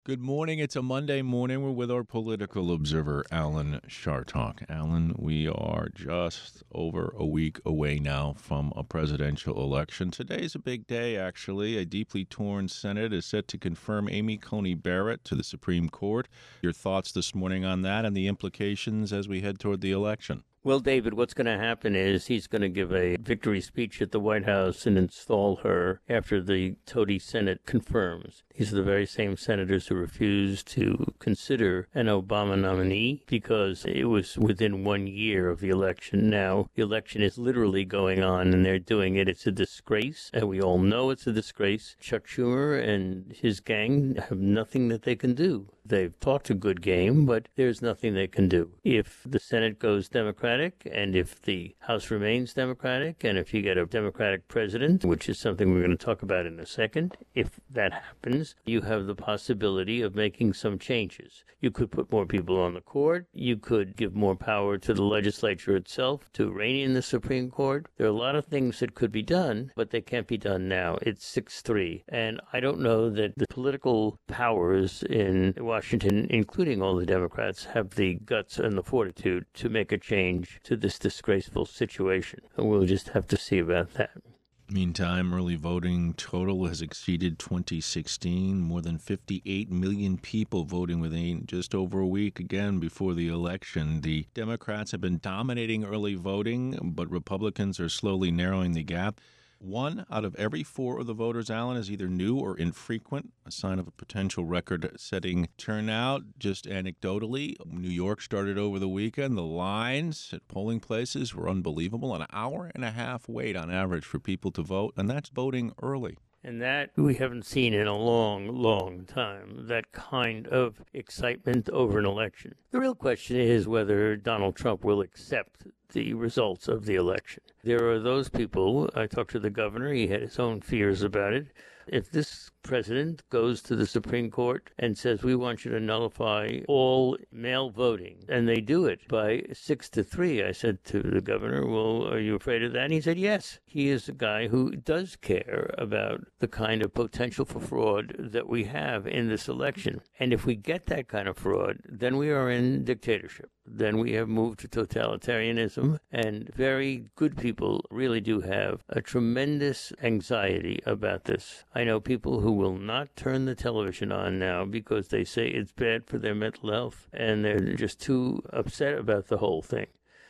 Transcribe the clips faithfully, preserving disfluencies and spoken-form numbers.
Good morning. It's a Monday morning. We're with our political observer, Alan Chartock. Alan, we are just over a week away now from a presidential election. Today is a big day, actually. A deeply torn Senate is set to confirm Amy Coney Barrett to the Supreme Court. Your thoughts this morning on that and the implications as we head toward the election? Well, David, what's going to happen is he's going to give a victory speech at the White House and install her after the Toady Senate confirms. These are the very same senators who refused to consider an Obama nominee because it was within one year of the election. Now, the election is literally going on, and they're doing it. It's a disgrace, and we all know it's a disgrace. Chuck Schumer and his gang have nothing that they can do. They've talked a good game, but there's nothing they can do. If the Senate goes Democratic, and if the House remains Democratic, and if you get a Democratic president, which is something we're going to talk about in a second, if that happens, you have the possibility of making some changes. You could put more people on the court. You could give more power to the legislature itself to rein in the Supreme Court. There are a lot of things that could be done, but they can't be done now. It's six three. And I don't know that the political powers in Washington, including all the Democrats, have the guts and the fortitude to make a change to this disgraceful situation. And we'll just have to see about that. Meantime, early voting total has exceeded twenty sixteen. More than fifty-eight million people voting within just over a week again before the election. The Democrats have been dominating early voting, but Republicans are slowly narrowing the gap. One out of every four of the voters, Alan, is either new or infrequent, a sign of a potential record-setting turnout. Just anecdotally, New York started over the weekend. The lines at polling places were unbelievable. An hour and a half wait on average for people to vote, and that's voting early. And that we haven't seen in a long, long time, that kind of excitement over an election. The real question is whether Donald Trump will accept the results of the election. There are those people, I talked to the governor, he had his own fears about it. If this president goes to the Supreme Court and says, we want you to nullify all mail voting, and they do it by six to three, I said to the governor, well, are you afraid of that? And he said, yes. He is a guy who does care about the kind of potential for fraud that we have in this election. And if we get that kind of fraud, then we are in dictatorship. Then we have moved to totalitarianism, and very good people really do have a tremendous anxiety about this. I know people who will not turn the television on now because they say it's bad for their mental health, and they're just too upset about the whole thing.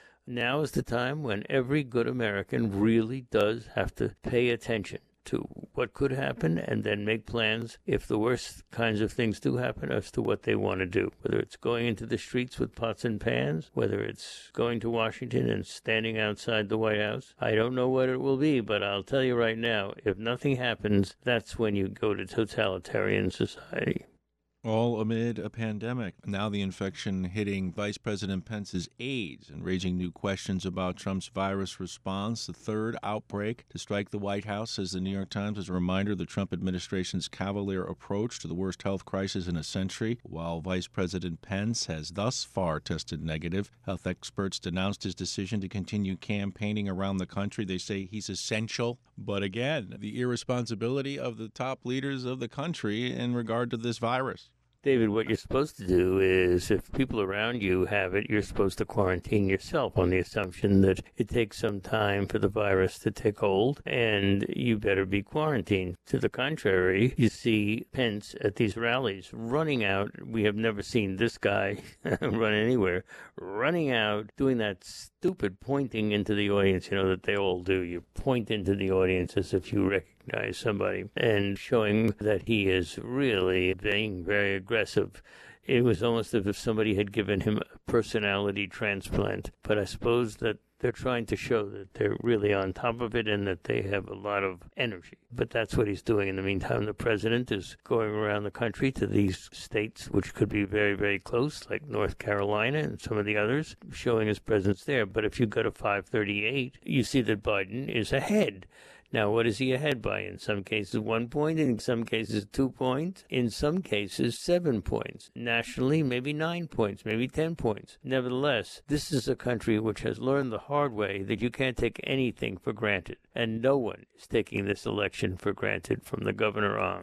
Now is the time when every good American really does have to pay attention to what could happen and then make plans if the worst kinds of things do happen as to what they want to do, whether it's going into the streets with pots and pans, whether it's going to Washington and standing outside the White House. I don't know what it will be, but I'll tell you right now, if nothing happens, that's when you go to totalitarian society. All amid a pandemic. Now the infection hitting Vice President Pence's aides and raising new questions about Trump's virus response. The third outbreak to strike the White House, says the New York Times, as a reminder of the Trump administration's cavalier approach to the worst health crisis in a century. While Vice President Pence has thus far tested negative, health experts denounced his decision to continue campaigning around the country. They say he's essential. But again, the irresponsibility of the top leaders of the country in regard to this virus. David, what you're supposed to do is, if people around you have it, you're supposed to quarantine yourself on the assumption that it takes some time for the virus to take hold, and you better be quarantined. To the contrary, you see Pence at these rallies running out. We have never seen this guy run anywhere. Running out, doing that stupid pointing into the audience, you know, that they all do. You point into the audience as if you recognize somebody, and showing that he is really being very aggressive. It was almost as if somebody had given him a personality transplant. But I suppose that they're trying to show that they're really on top of it and that they have a lot of energy. But that's what he's doing. In the meantime, the president is going around the country to these states, which could be very, very close, like North Carolina and some of the others, showing his presence there. But if you go to five thirty-eight, you see that Biden is ahead. Now, what is he ahead by? In some cases, one point. In some cases, two points. In some cases, seven points. Nationally, maybe nine points, maybe ten points. Nevertheless, this is a country which has learned the hard way that you can't take anything for granted. And no one is taking this election for granted from the governor on.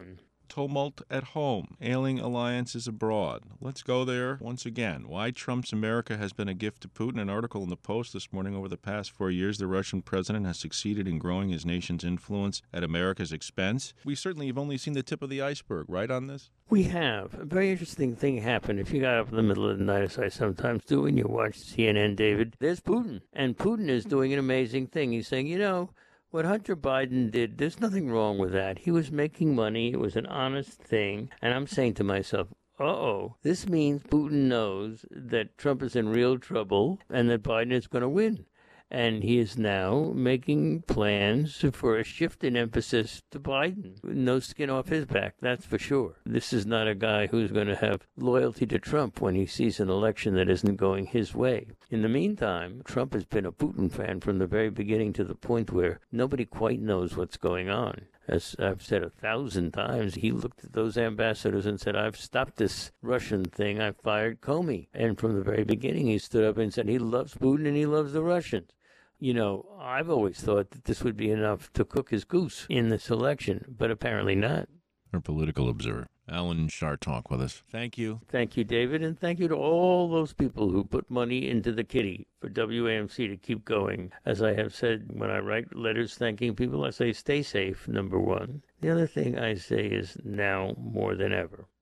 tumult at home, ailing alliances abroad. Let's go there once again. Why Trump's America has been a gift to Putin. An article in the Post this morning. Over the past four years, the Russian president has succeeded in growing his nation's influence at America's expense. We certainly have only seen the tip of the iceberg, right, on this? We have. A very interesting thing happened. If you got up in the middle of the night, as I sometimes do, and you watch C N N, David, there's Putin. And Putin is doing an amazing thing. He's saying, you know, what Hunter Biden did, there's nothing wrong with that. He was making money. It was an honest thing. And I'm saying to myself, uh-oh, this means Putin knows that Trump is in real trouble and that Biden is going to win. And he is now making plans for a shift in emphasis to Biden. No skin off his back, that's for sure. This is not a guy who's going to have loyalty to Trump when he sees an election that isn't going his way. In the meantime, Trump has been a Putin fan from the very beginning to the point where nobody quite knows what's going on. As I've said a thousand times, he looked at those ambassadors and said, I've stopped this Russian thing. I fired Comey. And from the very beginning, he stood up and said he loves Putin and he loves the Russians. You know, I've always thought that this would be enough to cook his goose in this election, but apparently not. Our political observer, Alan Chartock, with us. Thank you. Thank you, David, and thank you to all those people who put money into the kitty for W A M C to keep going. As I have said, when I write letters thanking people, I say stay safe, number one. The other thing I say is now more than ever.